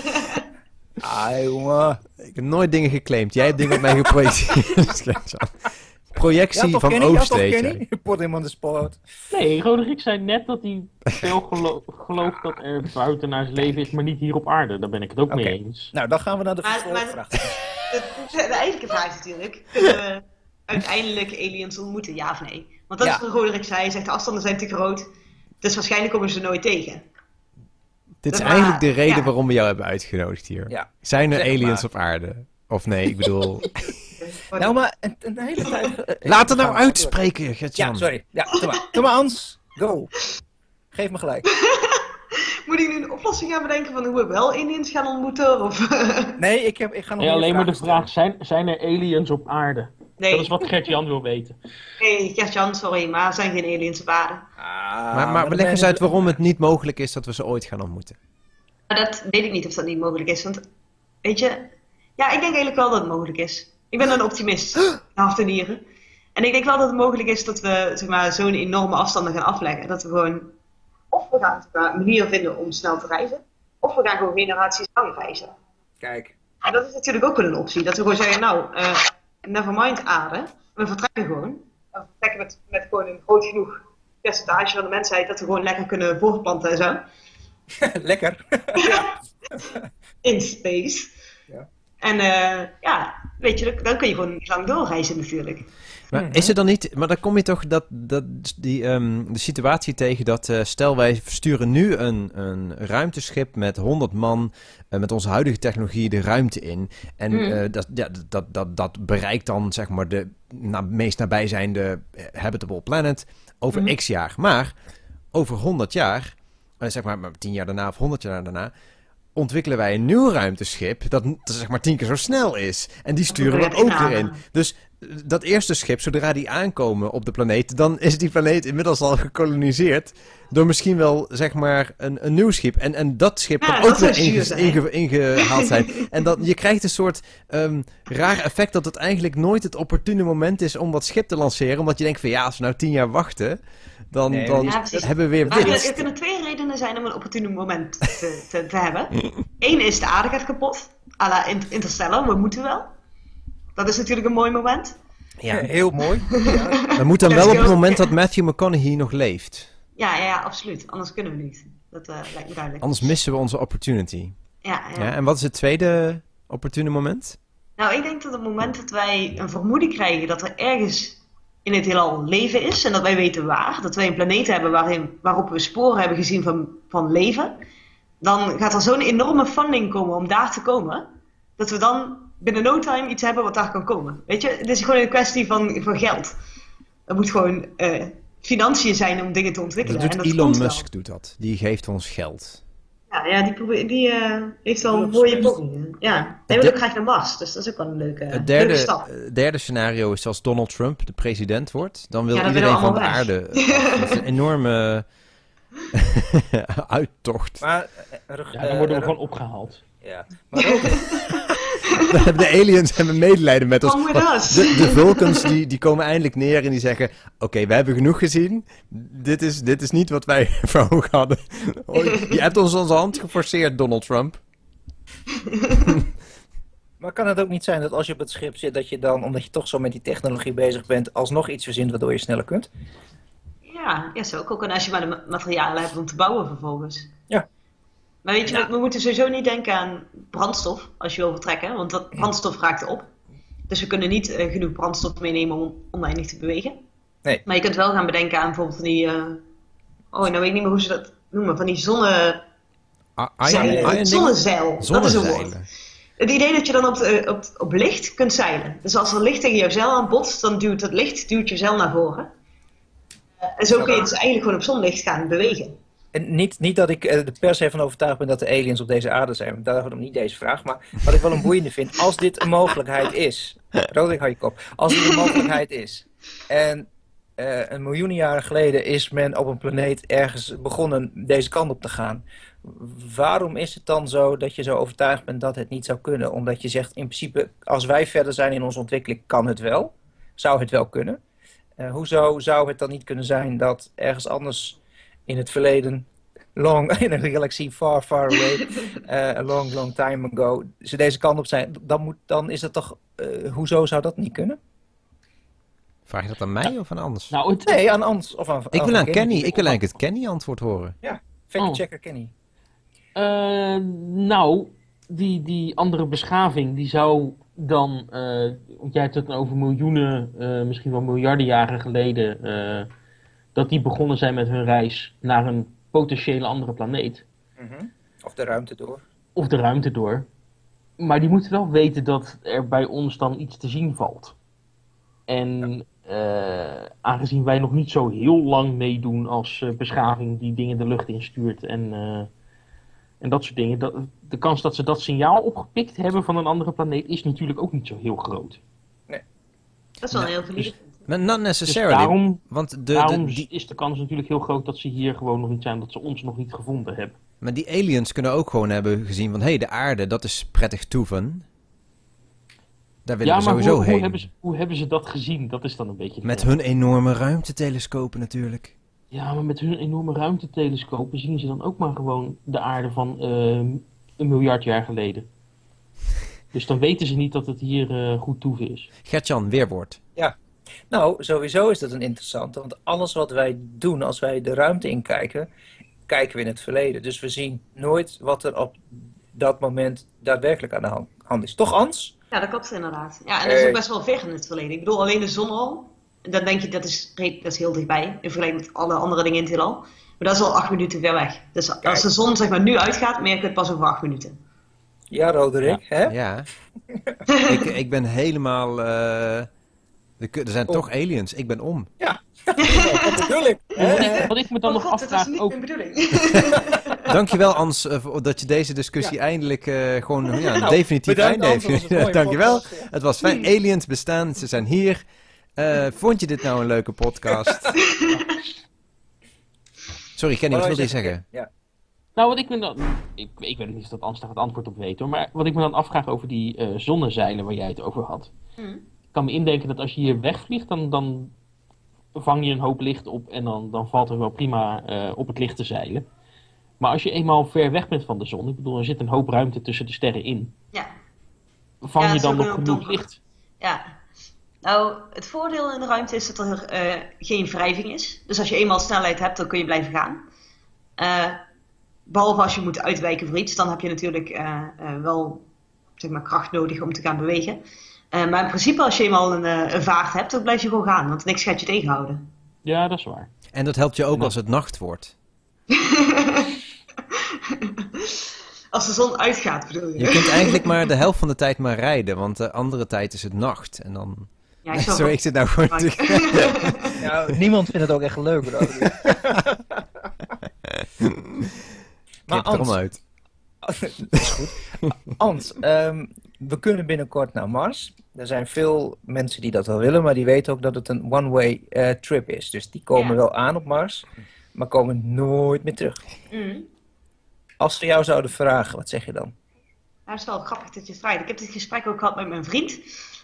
Ah, jongen. Ik heb nooit dingen geclaimd. Jij hebt dingen op mij geprojecteerd, Gert-Jan. Projectie Ja, toch, van Kenny? Ja, Oost, toch, weet Kenny? je. Je put hem on the spot. Nee, Roderick zei net dat hij veel gelo gelooft dat er buitenaars leven is, maar niet hier op aarde. Daar ben ik het ook Oké. mee eens. Nou, dan gaan we naar de Maar- vervolgvraag. De, de, de eigenlijke vraag is natuurlijk, kunnen we uiteindelijk aliens ontmoeten, ja of nee? Want dat Ja. is wat Roderick zei, hij zegt de afstanden zijn te groot, dus waarschijnlijk komen ze nooit tegen. Dit is Maar, eigenlijk de reden ja. waarom we jou hebben uitgenodigd hier. Ja. Zijn er Zeg aliens maar. op aarde? Of nee, ik bedoel... Nou, maar een, een hele tijd... eh, Laat het we nou gaan- uitspreken, Gert-Jan. Ja, sorry. Ja, doe maar. Doe maar, Hans. Go. Geef me gelijk. Moet ik nu een oplossing gaan bedenken van hoe we wel aliens gaan ontmoeten? Of... Nee, ik, heb, ik ga nog Nee, meer alleen maar de vragen vraag, zijn, zijn er aliens op aarde? nee, Dat is wat Gert-Jan wil weten. nee, Gert-Jan, sorry, maar er zijn geen aliens op aarde. stellen. Ah, Maar, maar dan leg eens ben uit je- waarom het niet mogelijk is dat we ze ooit gaan ontmoeten. Maar dat weet ik niet of dat niet mogelijk is, want weet je, ja, ik denk eigenlijk wel dat het mogelijk is. Ik ben een optimist, in hart en nieren. En ik denk wel dat het mogelijk is dat we zeg maar, zo'n enorme afstanden gaan afleggen. Dat we gewoon, of we gaan zeg maar, een manier vinden om snel te reizen, of we gaan gewoon generaties lang reizen. Kijk. En dat is natuurlijk ook wel een optie. Dat we gewoon zeggen, nou, eh, nevermind aarde. We vertrekken gewoon. We vertrekken met, met gewoon een groot genoeg percentage van de mensheid dat we gewoon lekker kunnen voortplanten en zo. Lekker. In space. Ja. En uh, ja, weet je, dan kun je gewoon lang doorreizen natuurlijk. Maar mm-hmm. is het dan niet, maar dan kom je toch dat, dat die, um, de situatie tegen dat, uh, stel wij sturen nu een, een ruimteschip met honderd man, uh, met onze huidige technologie de ruimte in. En mm. uh, dat, ja, dat, dat, dat bereikt dan zeg maar de na, meest nabijzijnde habitable planet over mm. x jaar. Maar over honderd jaar, uh, zeg maar tien jaar daarna of honderd jaar daarna, ontwikkelen wij een nieuw ruimteschip dat, dat zeg maar tien keer zo snel is. En die sturen we ook erin. Dus dat eerste schip, zodra die aankomen op de planeet, dan is die planeet inmiddels al gekoloniseerd door misschien wel, zeg maar, een, een nieuw schip. En, en dat schip ja, kan ook weer inge, inge, ingehaald zijn. En dat, je krijgt een soort um, raar effect dat het eigenlijk nooit het opportune moment is om dat schip te lanceren. Omdat je denkt van ja, als we nou tien jaar wachten, dan, nee, dan ja, hebben we weer winst. Er kunnen twee redenen zijn om een opportune moment te, te, te hebben. Eén is de aarde gaat kapot. À la Interstellar, we moeten wel. Dat is natuurlijk een mooi moment. Ja, heel mooi. Ja. Dat moet dan wel op het moment dat Matthew McConaughey nog leeft. Ja, ja, ja, absoluut. Anders kunnen we niet. Dat uh, lijkt me duidelijk. Anders missen we onze opportunity. Ja, ja. Ja, en wat is het tweede opportune moment? Nou, ik denk dat op het moment dat wij een vermoeden krijgen dat er ergens in het heelal leven is, en dat wij weten waar, dat wij een planeet hebben waarin, waarop we sporen hebben gezien van, van leven, dan gaat er zo'n enorme funding komen om daar te komen, dat we dan binnen no time iets hebben wat daar kan komen. Weet je, het is gewoon een kwestie van, van geld. Er moet gewoon uh, financiën zijn om dingen te ontwikkelen. Dat doet en dat Elon Musk doet dat. Die geeft ons geld. Ja, ja die, probeer, die uh, heeft wel een mooie pogingen. Ja, hij wil ook graag naar Mars, dus dat is ook wel een leuke, het derde, leuke stap. Het derde scenario is als Donald Trump de president wordt. Dan wil ja, iedereen van de weg. aarde. Dat is een enorme uittocht. Maar, uh, ja, dan worden we uh, gewoon opgehaald. Ja, maar ook... De aliens hebben medelijden met ons. us. De, de Vulcans die, die komen eindelijk neer en die zeggen... Oké, okay, we hebben genoeg gezien. Dit is, dit is niet wat wij voor ogen hadden. Je hebt ons onze hand geforceerd, Donald Trump. Maar kan het ook niet zijn dat als je op het schip zit... dat je dan, omdat je toch zo met die technologie bezig bent... alsnog iets verzint waardoor je sneller kunt? Ja, ja zo ook. En als je maar de materialen hebt om te bouwen vervolgens. Ja. Maar weet je, ja. we, we moeten sowieso niet denken aan brandstof als je wil vertrekken, want dat brandstof raakt op. Dus we kunnen niet uh, genoeg brandstof meenemen om oneindig te bewegen. Nee. Maar je kunt wel gaan bedenken aan bijvoorbeeld van die, uh, oh nou weet ik niet meer hoe ze dat noemen, van die zonne... Ah, Zeilen. Zonnezeil, dat is een woord. Het idee dat je dan op, de, op, op licht kunt zeilen. Dus als er licht tegen jouw zeil aan botst, dan duwt het licht duwt je zeil naar voren. Uh, en zo kun je dus eigenlijk gewoon op zonlicht gaan bewegen. En niet, niet dat ik er per se van overtuigd ben dat de aliens op deze aarde zijn. Daarom niet deze vraag. Maar wat ik wel een boeiende vind. Als dit een mogelijkheid is. Roderick, hou je kop. Als dit een mogelijkheid is. En uh, een miljoenen jaren geleden is men op een planeet ergens begonnen deze kant op te gaan. Waarom is het dan zo dat je zo overtuigd bent dat het niet zou kunnen? Omdat je zegt in principe als wij verder zijn in onze ontwikkeling kan het wel. Zou het wel kunnen. Uh, hoezo zou het dan niet kunnen zijn dat ergens anders... in het verleden, long, in een galaxie far, far away, uh, a long, long time ago, ze deze kant op zijn, dan, moet, dan is het toch, uh, hoezo zou dat niet kunnen? Vraag je dat aan mij ja. of aan Anders? Nou, het... Nee, aan Anders of aan Ik wil aan Kenny, Kenny. ik wil eigenlijk het Kenny antwoord horen. Ja, fact-checker oh. Kenny. Uh, nou, die, die andere beschaving, die zou dan, uh, jij hebt het over miljoenen, uh, misschien wel miljarden jaren geleden... Uh, dat die begonnen zijn met hun reis naar een potentiële andere planeet. Mm-hmm. Of de ruimte door. Of de ruimte door. Maar die moeten wel weten dat er bij ons dan iets te zien valt. En ja. uh, aangezien wij nog niet zo heel lang meedoen als uh, beschaving die dingen de lucht instuurt en, uh, en dat soort dingen. Dat, de kans dat ze dat signaal opgepikt hebben van een andere planeet is natuurlijk ook niet zo heel groot. Nee. Dat is wel een heel verliefd. Maar not necessarily. Dus daarom, want de, daarom de, die... is de kans natuurlijk heel groot dat ze hier gewoon nog niet zijn, dat ze ons nog niet gevonden hebben. Maar die aliens kunnen ook gewoon hebben gezien van, hé, hey, de aarde, dat is prettig toeven. Daar willen ja, we maar sowieso hoe, heen. Hoe hebben, ze, hoe hebben ze dat gezien? Dat is dan een beetje... Met hun enorme ruimtetelescopen natuurlijk. Ja, maar met hun enorme ruimtetelescopen zien ze dan ook maar gewoon de aarde van uh, een miljard jaar geleden. Dus dan weten ze niet dat het hier uh, goed toeven is. Gert-Jan, weerwoord. Ja, nou, sowieso is dat een interessante. Want alles wat wij doen, als wij de ruimte inkijken, kijken we in het verleden. Dus we zien nooit wat er op dat moment daadwerkelijk aan de hand is. Toch, Ans? Ja, dat klopt inderdaad. Ja, en dat is ook best wel ver in het verleden. Ik bedoel, alleen de zon al. Dan denk je, dat is, dat is heel dichtbij. In vergelijking met alle andere dingen in het heelal. Maar dat is al acht minuten ver weg. Dus als Kijk. de zon zeg maar nu uitgaat, merk je het pas over acht minuten. Ja, Roderick, ja. hè? Ja. ik, ik ben helemaal... Uh, er zijn om. toch aliens. Ik ben om. Ja, dat bedoel ik. Wat ik, wat ik me dan oh nog God, afvraag... dat is niet ook... mijn bedoeling. Dankjewel, Ans, uh, dat je deze discussie ja. eindelijk uh, gewoon ja, nou, definitief einde heeft. Dankjewel. Ja. Het was fijn. Aliens bestaan, ze zijn hier. Uh, vond je dit nou een leuke podcast? Sorry, Kenny, wat wilde je zeggen? Ja. Nou, wat ik me dan... Ik, ik weet niet of dat Ans daar het antwoord op weet hoor. Maar wat ik me dan afvraag over die uh, zonnezeilen waar jij het over had. Mm. Ik kan me indenken dat als je hier wegvliegt, dan, dan vang je een hoop licht op. En dan, dan valt er wel prima uh, op het licht te zeilen. Maar als je eenmaal ver weg bent van de zon. Ik bedoel, er zit een hoop ruimte tussen de sterren in. Ja. Vang ja, je dan nog genoeg donker. licht? Ja. Nou, het voordeel in de ruimte is dat er uh, geen wrijving is. Dus als je eenmaal snelheid hebt, dan kun je blijven gaan. Uh, behalve als je moet uitwijken voor iets, dan heb je natuurlijk uh, uh, wel zeg maar, kracht nodig om te gaan bewegen. Uh, maar in principe, als je eenmaal een, uh, een vaart hebt, dan blijf je gewoon gaan. Want niks gaat je tegenhouden. Ja, dat is waar. En dat helpt je ook als het nacht wordt. Als de zon uitgaat, bedoel je? Je kunt eigenlijk maar de helft van de tijd maar rijden, want de andere tijd is het nacht. En dan... Ja, ik Sorry, ik zit nou gewoon te... Nou, niemand vindt het ook echt leuk. Maar Ans... uit. Dat is goed. Ans, um, we kunnen binnenkort naar Mars. Er zijn veel mensen die dat wel willen, maar die weten ook dat het een one-way uh, trip is. Dus die komen ja. wel aan op Mars, maar komen nooit meer terug. Mm. Als ze jou zouden vragen, wat zeg je dan? Nou, dat is wel grappig dat je het vraagt. Ik heb dit gesprek ook gehad met mijn vriend.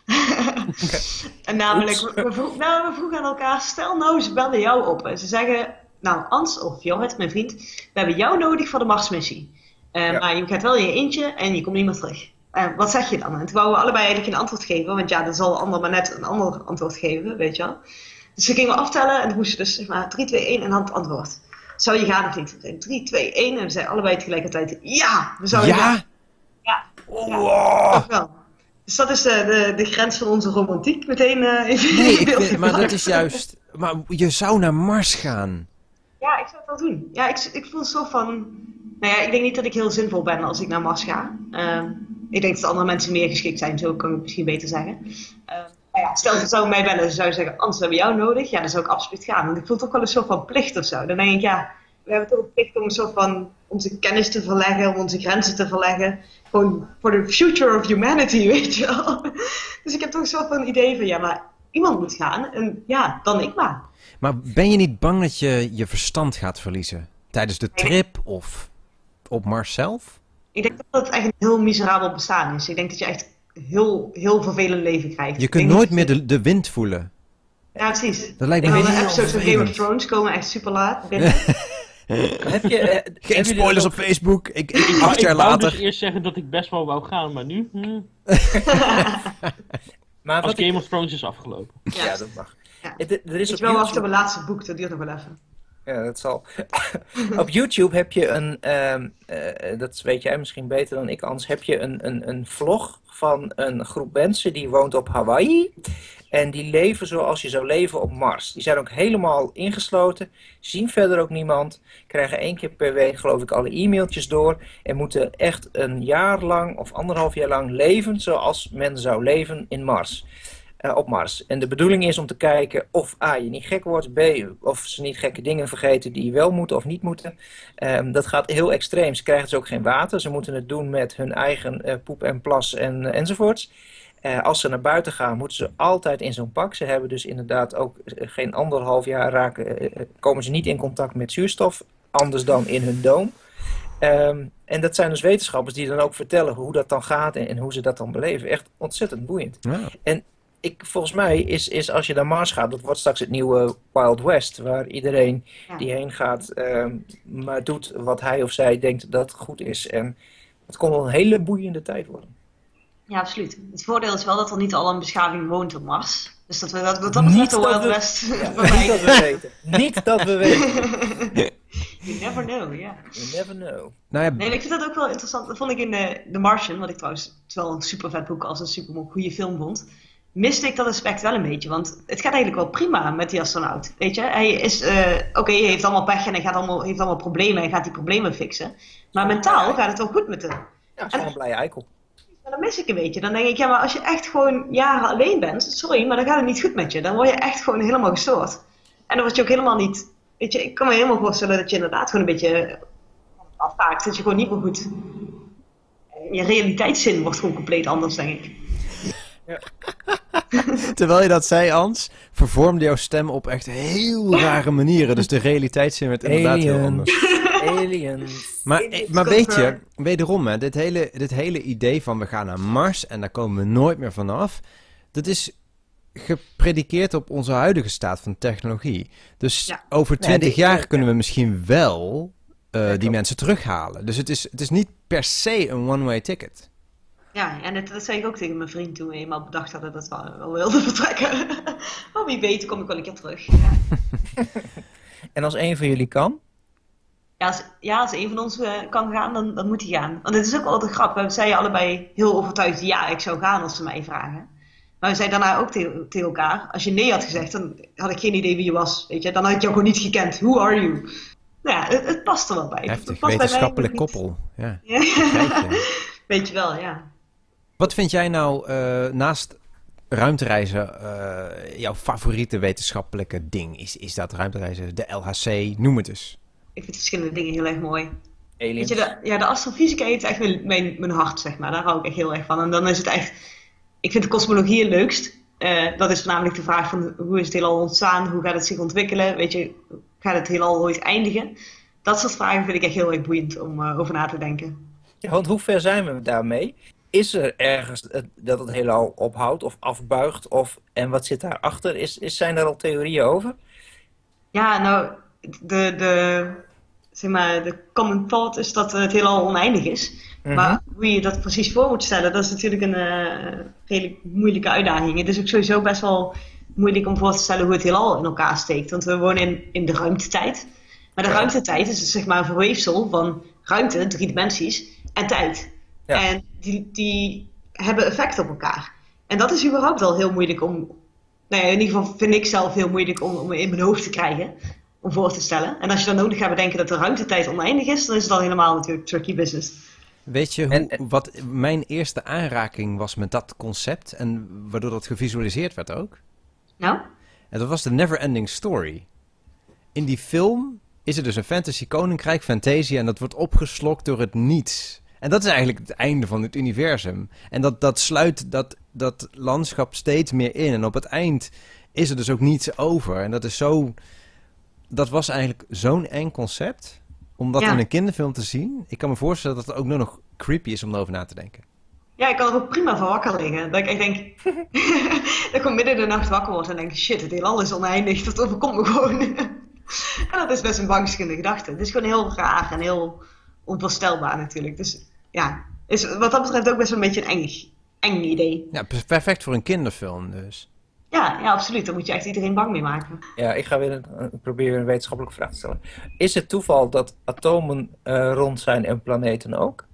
En namelijk, we, vroeg, nou, we vroegen aan elkaar, stel nou, ze bellen jou op. En ze zeggen, nou Ans of Jorrit, mijn vriend, we hebben jou nodig voor de Marsmissie. Uh, ja. Maar je gaat wel in je eentje en je komt niet meer terug. Uh, wat zeg je dan? En toen wouden we allebei eigenlijk geen antwoord geven, want ja, dan zal de ander maar net een ander antwoord geven, weet je wel. Dus we gingen aftellen en dan moesten dus zeg maar drie, twee, één en dan het antwoord. Zou je gaan of niet? drie, twee, één en we zeiden allebei tegelijkertijd, ja, we zouden ja? gaan. Ja? Ja, wow. toch wel. Dus dat is de, de, de grens van onze romantiek meteen uh, even. Nee, ik vind, maar dat is juist... Maar je zou naar Mars gaan. Ja, ik zou het wel doen. Ja, ik, ik voel zo van... Nou ja, ik denk niet dat ik heel zinvol ben als ik naar Mars ga. Uh, ik denk dat andere mensen meer geschikt zijn, zo kan ik het misschien beter zeggen. Uh, nou ja, stel, ze zou mij bellen en ze zou zeggen, Ans, we hebben jou nodig. Ja, dan zou ik absoluut gaan. Want ik voel toch wel een soort van plicht of zo. Dan denk ik, ja, we hebben toch een plicht om een soort van onze kennis te verleggen, om onze grenzen te verleggen. Gewoon for the future of humanity, weet je wel. Dus ik heb toch een soort van idee van, ja, maar iemand moet gaan. En ja, dan ik maar. Maar ben je niet bang dat je je verstand gaat verliezen? Tijdens de trip of op Mars zelf? Ik denk dat het echt een heel miserabel bestaan is. Ik denk dat je echt heel, heel vervelend leven krijgt. Je kunt nooit meer de, de wind voelen. Ja, precies. Dat lijkt me heel heel episodes van Game of Thrones komen echt super laat binnen. Heb je, uh, Geen heb spoilers je op Facebook. Ik, ik, ik acht jaar later. later. Ik dus eerst zeggen dat ik best wel wou gaan, maar nu... Hm. maar Als Game ik... of Thrones is afgelopen. Ja, ja dat mag. Ja. Er, er is ik wel wachten op mijn laatste boek, dat duurt nog wel even. Ja, dat zal. Op YouTube heb je een, um, uh, dat weet jij misschien beter dan ik, Ans, heb je een, een, een vlog van een groep mensen die woont op Hawaii. En die leven zoals je zou leven op Mars. Die zijn ook helemaal ingesloten, zien verder ook niemand, krijgen één keer per week geloof ik alle e-mailtjes door. En moeten echt een jaar lang of anderhalf jaar lang leven zoals men zou leven in Mars. Uh, op Mars. En de bedoeling is om te kijken of A, je niet gek wordt, B, of ze niet gekke dingen vergeten die wel moeten of niet moeten. Um, dat gaat heel extreem. Ze krijgen dus ook geen water. Ze moeten het doen met hun eigen uh, poep en plas en, uh, enzovoorts. Uh, als ze naar buiten gaan, moeten ze altijd in zo'n pak. Ze hebben dus inderdaad ook uh, geen anderhalf jaar raken, uh, komen ze niet in contact met zuurstof, anders dan in hun doom. Um, en dat zijn dus wetenschappers die dan ook vertellen hoe dat dan gaat en, en hoe ze dat dan beleven. Echt ontzettend boeiend. Ja. En Ik, volgens mij is, is als je naar Mars gaat, dat wordt straks het nieuwe Wild West, waar iedereen ja. die heen gaat, um, maar doet wat hij of zij denkt dat goed is. En het kon wel een hele boeiende tijd worden. Ja, absoluut. Het voordeel is wel dat er niet al een beschaving woont op Mars. Dus dat we dat, wat dat betreft Niet de dat Wild we- West Ja, voor niet mij. dat we weten. Niet dat we weten. You never know, ja. You never know. Nou ja, Nee, en ik vind dat ook wel interessant. Dat vond ik in The, The Martian, wat ik trouwens wel een super vet boek als een super goede film vond. Miste ik dat aspect wel een beetje. Want het gaat eigenlijk wel prima met die astronaut. Weet je, hij is, eh, oké, hij heeft allemaal pech en hij gaat allemaal, heeft allemaal problemen en gaat die problemen fixen. Maar mentaal gaat het wel goed met hem. Ja, het is gewoon een blije eikel. En dan mis ik een beetje. Dan denk ik, ja, maar als je echt gewoon jaren alleen bent, sorry, maar dan gaat het niet goed met je. Dan word je echt gewoon helemaal gestoord. En dan word je ook helemaal niet, weet je, ik kan me helemaal voorstellen dat je inderdaad gewoon een beetje afhaakt. Dat je gewoon niet meer goed, je realiteitszin wordt gewoon compleet anders, denk ik. terwijl je dat zei, Ans, vervormde jouw stem op echt heel rare manieren. Dus de realiteitszin werd inderdaad heel Aliens. anders. Aliens. Maar, Aliens maar weet je, confirmed. wederom, hè, dit, hele, dit hele idee van we gaan naar Mars en daar komen we nooit meer vanaf, dat is gepredikeerd op onze huidige staat van technologie. Dus Ja. over Nee, twintig die- jaar ja. kunnen we misschien wel uh, die klopt. mensen terughalen. Dus het is, het is niet per se een one-way ticket. Ja, en dat, dat zei ik ook tegen mijn vriend toen we eenmaal bedacht hadden dat we wel wilden vertrekken. Maar wie weet kom ik wel een keer terug. Ja. En als een van jullie kan? Ja, als, ja, als een van ons eh, kan gaan, dan, dan moet hij gaan. Want het is ook altijd grappig. We zeiden allebei heel overtuigd, ja, ik zou gaan als ze mij vragen. Maar we zeiden daarna ook tegen, tegen elkaar, als je nee had gezegd, dan had ik geen idee wie je was. Weet je? Dan had ik jou gewoon niet gekend. Who are you? Nou ja, het, het past er wel bij. Het Heftig, past bij mij, wetenschappelijk maar niet- koppel. Ja, Ja. begrijp je. Weet je wel, ja. Wat vind jij nou uh, naast ruimtereizen uh, jouw favoriete wetenschappelijke ding? Is, is dat ruimtereizen, de L H C, noem het eens. Ik vind verschillende dingen heel erg mooi. Weet Aliens. je, de, ja, de astrofysica heeft echt mijn, mijn, mijn hart, zeg maar. Daar hou ik echt heel erg van. En dan is het echt... Ik vind de kosmologie het leukst. Uh, dat is voornamelijk de vraag van hoe is het heelal ontstaan? Hoe gaat het zich ontwikkelen? Weet je, gaat het heelal ooit eindigen? Dat soort vragen vind ik echt heel erg boeiend om uh, over na te denken. Ja, want hoe ver zijn we daarmee? Is er ergens het- dat het heelal ophoudt of afbuigt? Of, en wat zit daarachter? Is, is, zijn er al theorieën over? Ja, nou, de, de, zeg maar, de common thought is dat het heelal oneindig is. Mhm. Maar hoe je dat precies voor moet stellen, dat is natuurlijk een uh, redelijk moeilijke uitdaging. Het is ook sowieso best wel moeilijk om voor te stellen hoe het heelal in elkaar steekt. Want we wonen in, in de ruimtetijd. Maar de Ja. ruimtetijd is dus zeg maar een verweefsel van ruimte, drie dimensies, en tijd. Ja. En die, die hebben effect op elkaar. En dat is überhaupt al heel moeilijk om... Nou ja, in ieder geval vind ik zelf heel moeilijk om, om in mijn hoofd te krijgen. Om voor te stellen. En als je dan ook nog gaat bedenken dat de ruimtetijd oneindig is, dan is het al helemaal natuurlijk tricky business. Weet je hoe, En- en- wat mijn eerste aanraking was met dat concept en waardoor dat gevisualiseerd werd ook? Nou? En dat was de Neverending Story. In die film is er dus een fantasy koninkrijk, Fantasia, en dat wordt opgeslokt door het niets. En dat is eigenlijk het einde van het universum. En dat, dat sluit dat, dat landschap steeds meer in. En op het eind is er dus ook niets over. En dat is zo... Dat was eigenlijk zo'n eng concept om dat Ja. in een kinderfilm te zien. Ik kan me voorstellen dat het ook nog creepy is om erover na te denken. Ja, ik kan er ook prima van wakker liggen. Dat ik echt denk... dat ik gewoon midden in de nacht wakker word en denk... Shit, het heelal is oneindig. Dat overkomt me gewoon. En dat is best een beangstigende gedachte. Het is gewoon heel raar en heel onvoorstelbaar natuurlijk. Dus ja, is wat dat betreft ook best wel een beetje een eng, eng idee. Ja, per- perfect voor een kinderfilm dus. Ja, ja, absoluut. Daar moet je echt iedereen bang mee maken. Ja, ik ga weer een, een- proberen een wetenschappelijke vraag te stellen. Is het toeval dat atomen eh, rond zijn en planeten ook?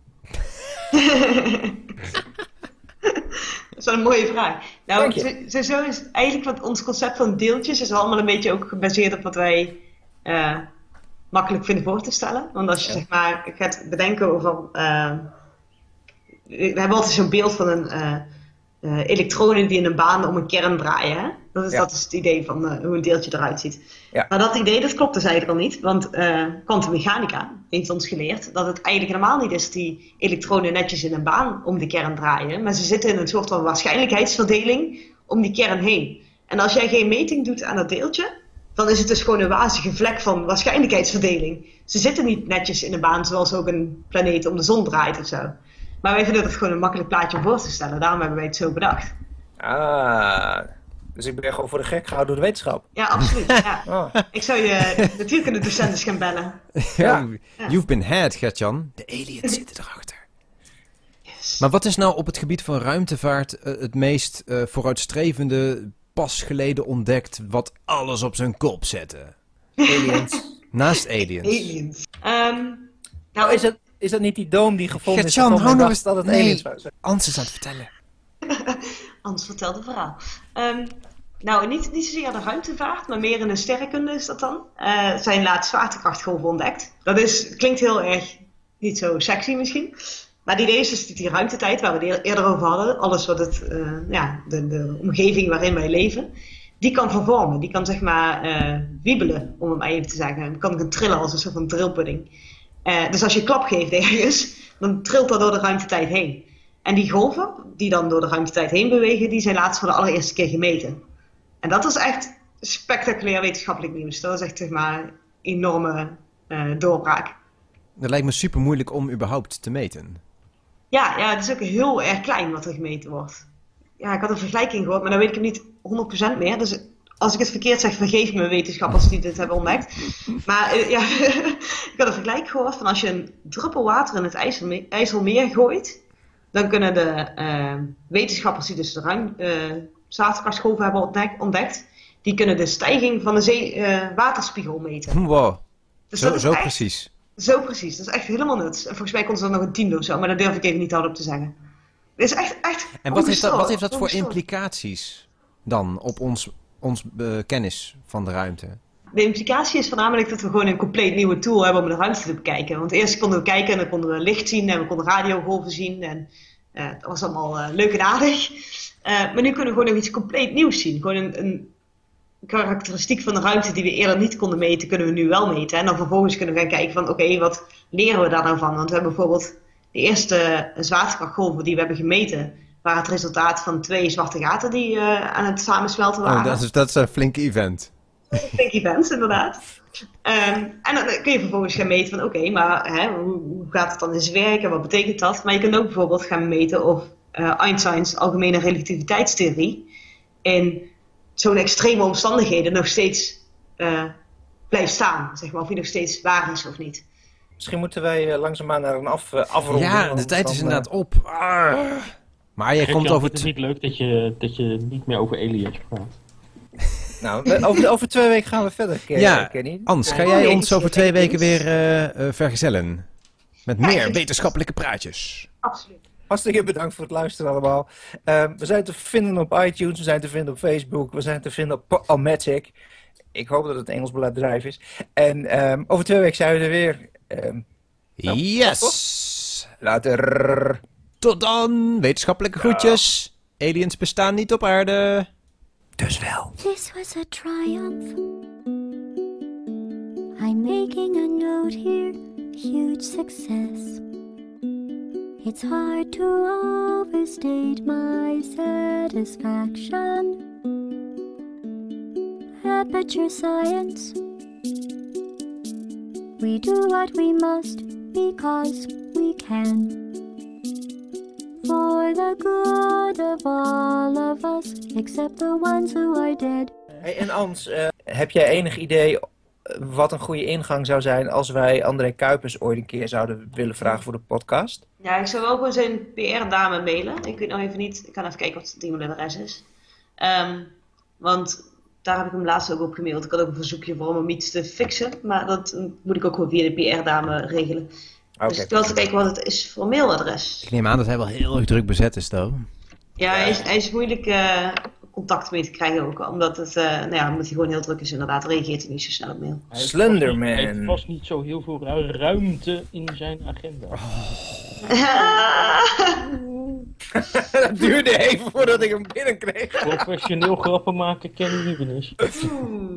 Dat is wel een mooie vraag. Nou, Dank je. zo- zo is eigenlijk wat ons concept van deeltjes is allemaal een beetje ook gebaseerd op wat wij eh, makkelijk vinden voor te stellen. Want als je Ja. zeg maar gaat bedenken over... eh, we hebben altijd zo'n beeld van een eh, eh, elektronen die in een baan om een kern draaien. Hè? Dat, is, Ja. dat is het idee van eh, hoe een deeltje eruit ziet. Ja. Maar dat idee, dat klopt dus eigenlijk al niet. Want eh kwantummechanica heeft ons geleerd dat het eigenlijk helemaal niet is dat die elektronen netjes in een baan om de kern draaien. Maar ze zitten in een soort van waarschijnlijkheidsverdeling om die kern heen. En als jij geen meting doet aan dat deeltje, dan is het dus gewoon een wazige vlek van waarschijnlijkheidsverdeling. Ze zitten niet netjes in een baan zoals ook een planeet om de zon draait of zo. Maar wij vinden dat gewoon een makkelijk plaatje om voor te stellen. Daarom hebben wij het zo bedacht. Ah, dus ik ben gewoon voor de gek gehouden door de wetenschap. Ja, absoluut. Ja. Oh. Ik zou je natuurkunde eens gaan bellen. Ja. You've been had, Gertjan. De aliens zitten erachter. Yes. Maar wat is nou op het gebied van ruimtevaart uh, het meest uh, vooruitstrevende, pas geleden ontdekt, wat alles op zijn kop zette? Aliens. Naast aliens. Aliens. Um, Nou, is, het, is dat niet die doom die gevonden is? Gert-Jan, hou nou eens... dat het nee, aliens was? Ans is aan het vertellen. Anders vertelt het verhaal. Um, nou, niet, niet zozeer de ruimtevaart, maar meer in de sterrenkunde is dat dan. Uh, zijn laatst zwaartekrachtgolven ontdekt. Dat is, klinkt heel erg niet zo sexy misschien. Maar het idee is dus dat die ruimtetijd, waar we het eerder over hadden, alles wat het, uh, ja, de, de omgeving waarin wij leven, die kan vervormen. Die kan zeg maar uh, wiebelen, om het maar even te zeggen. Die kan gaan trillen als een soort van drillpudding. Uh, dus als je een klap geeft ergens, dan trilt dat door de ruimtetijd heen. En die golven, die dan door de ruimtetijd heen bewegen, die zijn laatst voor de allereerste keer gemeten. En dat is echt spectaculair wetenschappelijk nieuws. Dat is echt zeg maar enorme uh, doorbraak. Dat lijkt me super moeilijk om überhaupt te meten. Ja, ja, het is ook heel erg klein wat er gemeten wordt. Ja, ik had een vergelijking gehoord, maar dan weet ik hem niet honderd procent meer. Dus als ik het verkeerd zeg, vergeef me wetenschappers die dit hebben ontdekt. Maar uh, ja, ik had een vergelijking gehoord van als je een druppel water in het IJsselme- IJsselmeer gooit, dan kunnen de uh, wetenschappers die dus de ruim, uh, zwaartekrachtsgolven hebben ontdekt, ontdekt, die kunnen de stijging van de zee, uh, waterspiegel meten. Wow, Dus zo, dat zo echt, precies. Zo precies, dat is echt helemaal nuts. En volgens mij komt er nog een tiende of zo, maar dat durf ik even niet hardop te zeggen. Het is echt, echt En wat heeft dat, wat heeft dat voor ongestoord. implicaties dan op ons, ons uh, kennis van de ruimte? De implicatie is voornamelijk dat we gewoon een compleet nieuwe tool hebben om de ruimte te bekijken. Want eerst konden we kijken en dan konden we licht zien en we konden radiogolven zien. En uh, dat was allemaal uh, leuk en aardig. Uh, maar nu kunnen we gewoon nog iets compleet nieuws zien. Gewoon een, een karakteristiek van de ruimte die we eerder niet konden meten, kunnen we nu wel meten. En dan vervolgens kunnen we gaan kijken van oké, okay, wat leren we daar nou van? Want we hebben bijvoorbeeld de eerste zwaartekrachtgolven die we hebben gemeten, waren het resultaat van twee zwarte gaten die uh, aan het samensmelten waren. Oh, dat is, dat is een flinke event. Big events, inderdaad. Um, en dan kun je vervolgens gaan meten van oké, okay, maar hè, hoe, hoe gaat het dan in zijn werk en wat betekent dat? Maar je kunt ook bijvoorbeeld gaan meten of uh, Einsteins algemene relativiteitstheorie in zo'n extreme omstandigheden nog steeds uh, blijft staan. Zeg maar, of die nog steeds waar is of niet. Misschien moeten wij uh, langzaamaan naar een af, uh, afronding. Ja, de tijd is dan, inderdaad op. Ah. Maar jij Gert-Jan, komt over... Het is niet leuk dat je, dat je niet meer over aliens praat. Nou, over, over twee weken gaan we verder, Kenny. Ja, Kenny. Ans, ga Oh, jij nee, ons ik over zie twee het weken niet. weer uh, uh, vergezellen? Met Ja, meer ik- wetenschappelijke praatjes. Absoluut. Hartstikke bedankt voor het luisteren allemaal. Uh, we zijn te vinden op iTunes, we zijn te vinden op Facebook, we zijn te vinden op Allmatic. Ik hoop dat het Engels bedrijf is. En um, over twee weken zijn we er weer. Um, Nou, Yes! later. Tot dan, wetenschappelijke groetjes. Aliens bestaan niet op aarde. Dus wel. This was a triumph. I'm making a note here, huge success. It's hard to overstate my satisfaction. Aperture science. We do what we must because we can. For the good of all of us, except the ones who are dead. Hey, en Ans, uh, heb jij enig idee wat een goede ingang zou zijn als wij André Kuipers ooit een keer zouden willen vragen voor de podcast? Ja, ik zou wel gewoon zijn P R-dame mailen. Ik weet nou even niet, ik kan even kijken wat het e-mailadres is. Um, want daar heb ik hem laatst ook op gemaild. Ik had ook een verzoekje voor hem om iets te fixen. Maar dat uh, moet ik ook gewoon via de P R-dame regelen. Okay. Dus ik wil even kijken wat het is voor mailadres. Ik neem aan dat hij wel heel erg druk bezet is, though. Ja, hij is, hij is moeilijk uh, contact mee te krijgen ook. Omdat, het, uh, nou ja, omdat hij gewoon heel druk is inderdaad. Reageert hij niet zo snel op mail. Hij heeft Slenderman. vast niet- Hij heeft vast niet zo heel veel ru- ruimte in zijn agenda. Dat duurde even voordat ik hem binnenkreeg. Professioneel grappen maken kennen jullie niet. Oeh.